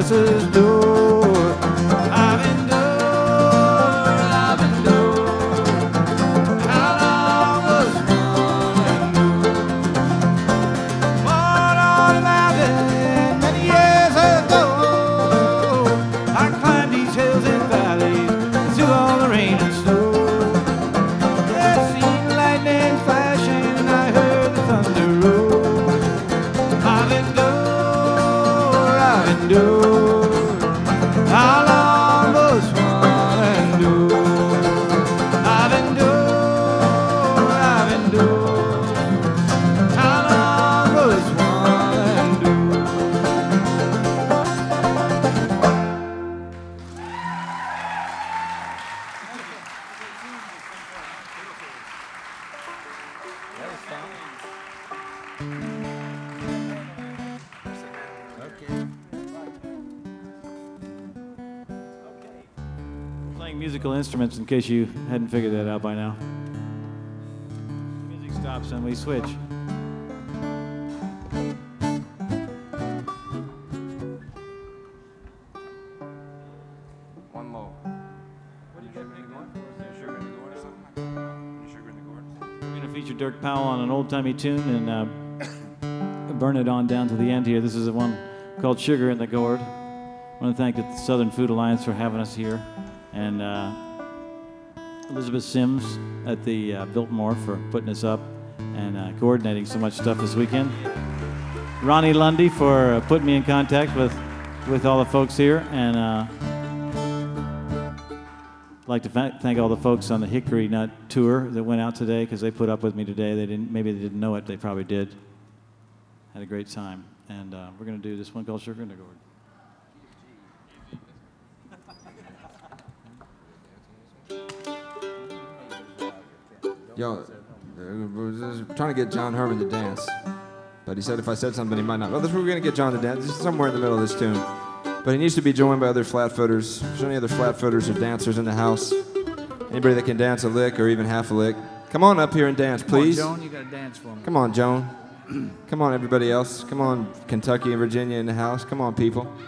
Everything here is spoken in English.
else's door. I've endured, I've endured. How long was one endured? Born on a mountain many years ago. I climbed these hills and valleys through all the rain and snow. I seen lightning flashing and I heard the thunder roll. I've endured, I've endured. How long was one endured? I've endured, I've endured. How long was one endured? Playing musical instruments in case you hadn't figured that out by now. The music stops and we switch. One more. What do you got anymore? Sugar in the gourd or something? Sugar in the gourd? We're going to feature Dirk Powell on an old-timey tune and burn it on down to the end here. This is the one called Sugar in the Gourd. I want to thank the Southern Food Alliance for having us here, and Elizabeth Sims at the Biltmore for putting us up and coordinating so much stuff this weekend. Ronnie Lundy for putting me in contact with all the folks here, and I'd like to thank all the folks on the Hickory Nut tour that went out today because they put up with me today. Maybe they didn't know it, they probably did. Had a great time, and we're going to do this one called Sugar in the Gourd. Yo, we're trying to get John Herman to dance, but he said if I said something, he might not. Well, we're going to get John to dance. This is somewhere in the middle of this tune. But he needs to be joined by other flatfooters. If there's any other flatfooters or dancers in the house, anybody that can dance a lick or even half a lick, come on up here and dance, please. Come on, Joan, you got to dance for me. Come on, Joan. Come on, everybody else. Come on, Kentucky and Virginia in the house. Come on, people.